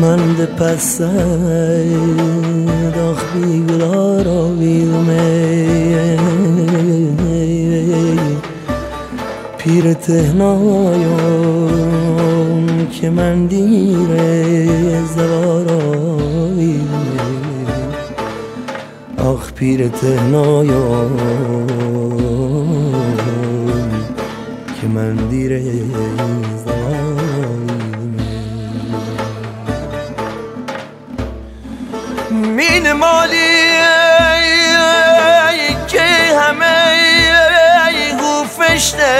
de passar doch biglar ovid me پیر تهنایان که من دیر زوارایی آخ پیر تهنایان که من دیر زوارایی مین مالی که همه گوفشته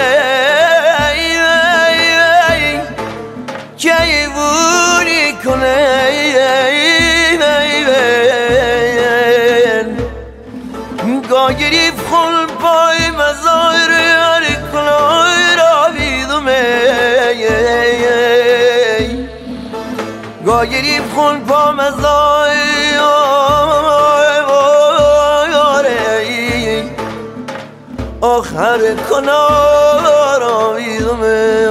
جیوونی کنه گاگریف خل پای مزار هر کلای را بیدومه گاگریف خل پا مزار آخر کنار آویدومه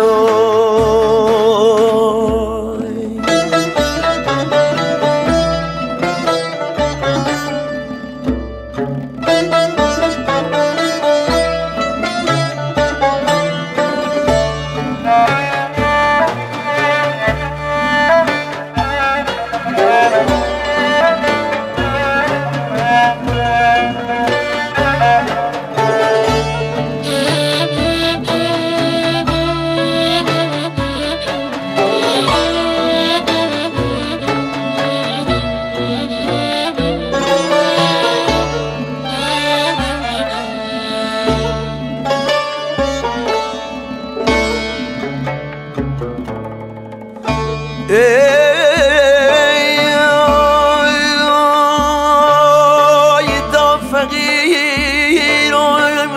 دا فقیر و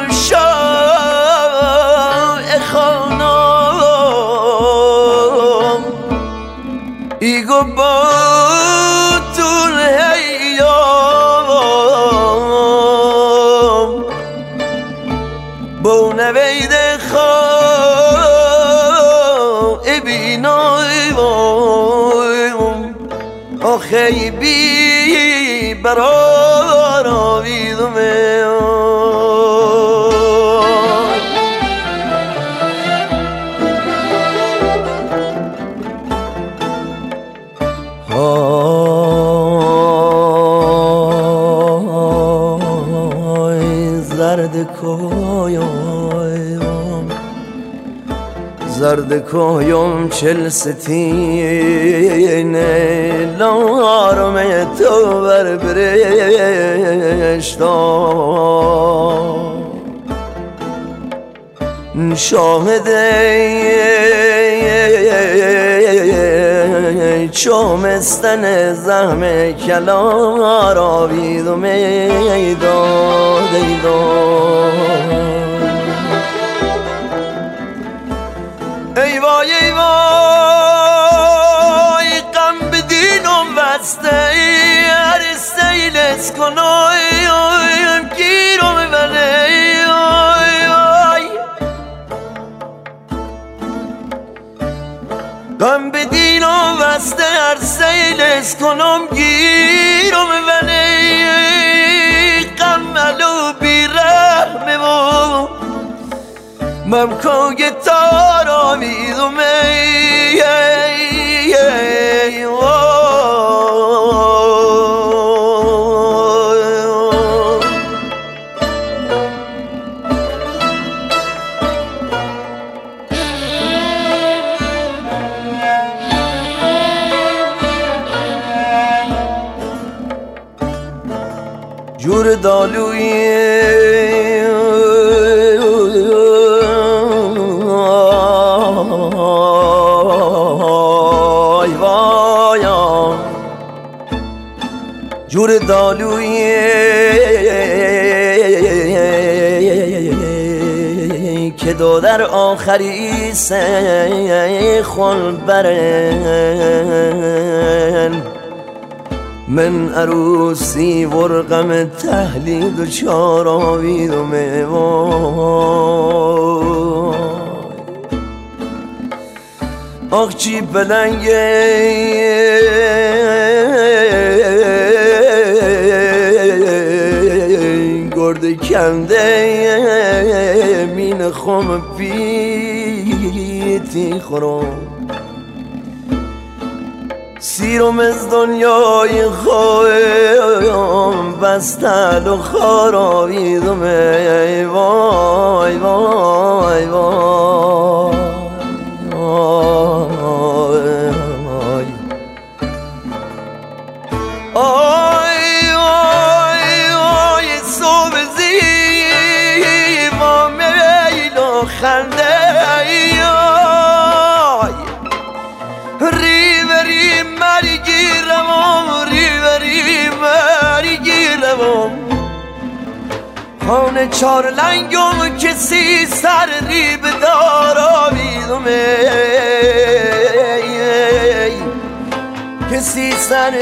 شاه خانم ایگو با طول هیام با نوید خواه بینای آخی بی برار آویدومه زرد کویم چل ستینه لارم تو بر برشتا شاهده چومستن زحم کلا را بیدو میداد ای وای ای وای غم بدینم وسته هر سیلس کنایم گیرم بله غم بدینم وسته هر سیلس کنم گیرم بله غم ملو بی رحمه و ممکن گتار آمیدومه جور دالوی جور دالوی که دو در آخری سیخل برن من عروسی ورقم تحلید و چاراوید و میوان آخ چی بلنگه گرده کنده مین خم پیتی خورم سیرم از دنیای خواهم بستل و خاراویدم ای وای وای وای آی آی آی صبح زیبا میل و خنده آی ریوری مری گیرم ریوری مری گیرم خانه چار لنگم کسی سر ریب داراویدم کسی سر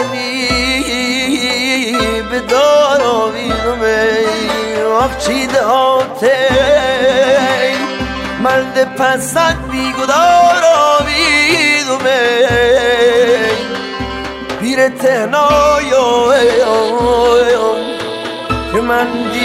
ریب داراویدم آخ چی دهاته مرد پسند بیگدار آویدم پیر تهنایا که من